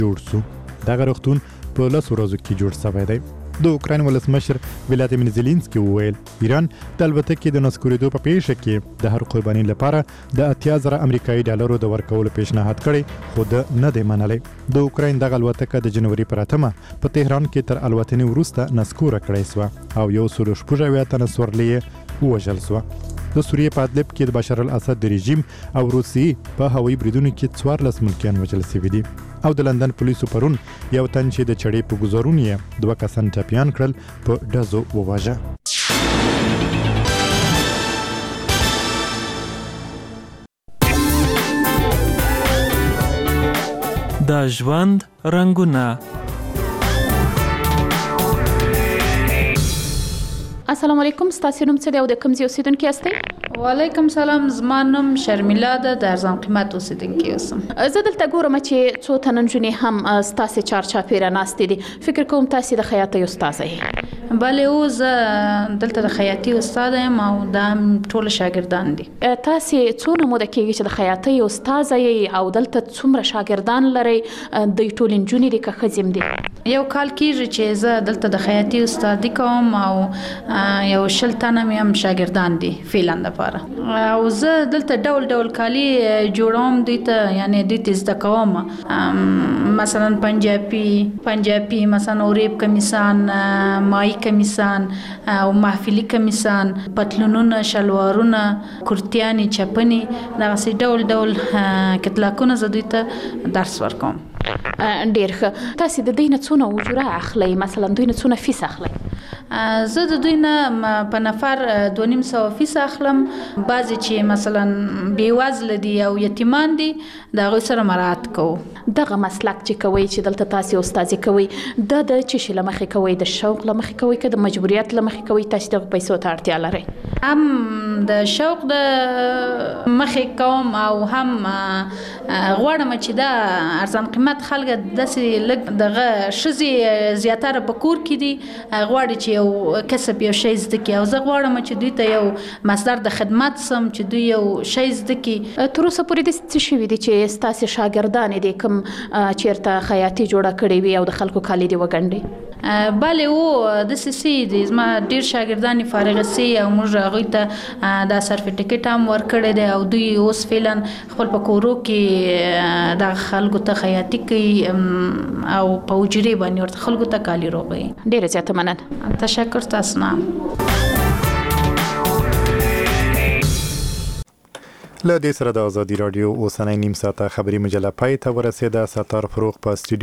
جوړ سو. دغه روغتون په 10 ورځو کې جوړ شوی دی. د اوکراین ولسمشر ولادیمیر زيلنسکي وویل ایران د الوتکې د نسکورېدو په پیښه کې د هر قرباني لپاره د 80,000 امریکایي ډالرو د ورکولو پیشنهاد کړی خو د نه دی منلی. د اوکراین دغه الوتکه د جنوري پر 8 په تهران کې تر الوتنې وروسته نسکوره کړی سوه او 180 تنه سورلي ووژل سوه. د سوریې په ادلب کې د بشار الاسد د رژیم او روسیې په هوایي بریدونو کې 14 ملکیان وژل شوي دي. او د لندن پولیسو پرون یو تن چې د چړې په ګزارونو یې 2 کسان ټپیان کړل په ډزو وواژه. د ژوند رنګونه. السلام علیکم، ستاسو نوم څه دی او د کوم ځای اوسیدونکي یاستئ؟ وعلیکم سلام، زما نوم شرمیلا ده، د ارزان قیمت اوسیدونکي اوسم. زه دلته ګورم چې څو تنه نجونې هم ستاسو چارچاپیره ناستې دي. فکر کوم تاسو د خیاطۍ استاده یې. بله، او زه دلته د خیاطۍ استاده یم او دا ټول شاګردان دي. تاسو څونه موده کېږي چې د خیاطۍ استاده یې او دلته څومره شاګردان لرئ؟ دوی ټول نجونې دي که ښځې دي؟ یو کال کېږي چې زه دلته د خیاطۍ استادي کوم او یو 10 تنه مې هم شاګردان دي فعلا دپاره. او زه دلته ډول ډول کالي جوړوم دوی ته، یعنی دوی ته زده کوم. مثلا پنجابي مثلا اوریب کمیسان، مای کمیسان او محفلي کمیسان، پتلونونه، شلوارونه، کورتیانې، چپنې، دغسې ډول ډول کتلاکونه زه دوی ته درس ورکوم. ډېر ښه. تاسو د دوی نه څونه اجوره اخلئ؟ مثلا دوی نه څونه فیس اخلئ؟ زه د دوی نه په نفر 2,500 فیس اخلم. بعضې چې مثلا بېوزله دي او یتیمان دي د هغوی سره مراعات کوو. دغه مسلک چې کوئ چې دلته تاسو استادي کوئ، دا د څه شي له مخې کوئ؟ د شوق له مخې کوئ که د مجبوریت له مخې کوئ؟ تاسو دغه پیسو ته اړتیا لرئ؟ هم د شوق د مخې کوم او هم غواړم چې دا ارزان قیمت خلک داسې لږ دغه ښځې زیاتره په کور کې دي، غواړي چې یو کسب یو شی زده کړي، او زه غواړم چې دوی ته یو مصدر د خدمت سم، چې دوی یو شی زده کړي. تر اوسه پورې داسې څه شوي دي چې ستاسې شاګردانې دي کوم چېرته خیاطي جوړه کړې وي او د خلکو کالي دې وګنډي؟ بله، او داسې څه دي. زما ډېر شاګردان فارغه سي او موږ هغوی ته دا سرټیفیکټ هم ورکړی دی او دوی اوس فعلا خپل په کورو کې د خلکو ته خیاطي کوي او په اجورې باندې ورته خلکو ته کالي روغوي. ډېره زیاته مننه. تشکر. تاسو نه له دې سره د ازادي راډیو اوسنۍ نیم ساعته خبري مجله پای ته ورسېده. ستار فروغ په